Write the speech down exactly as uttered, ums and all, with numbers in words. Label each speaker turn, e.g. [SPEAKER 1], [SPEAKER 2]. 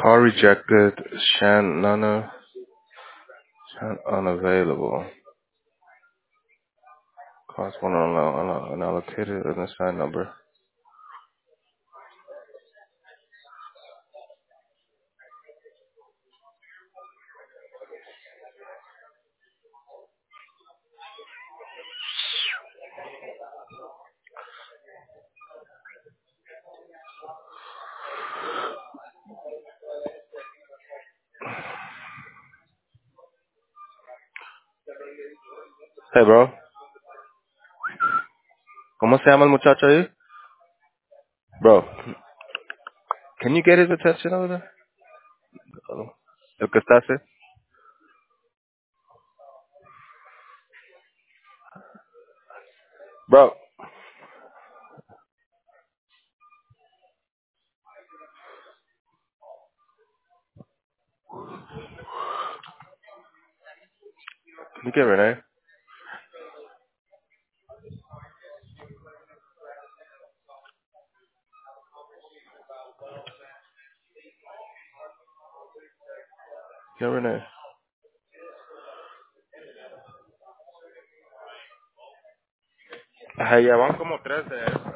[SPEAKER 1] Call rejected. Shan Nana. Shan unavailable. Calls one unallocated unallocated unassigned number. Hey, bro. ¿Cómo se llama el muchacho ahí? Bro, can you get his attention over there? Hello. El que está así. Bro, can you get Renee? Get Renee. Ay, ya van como tres de esas.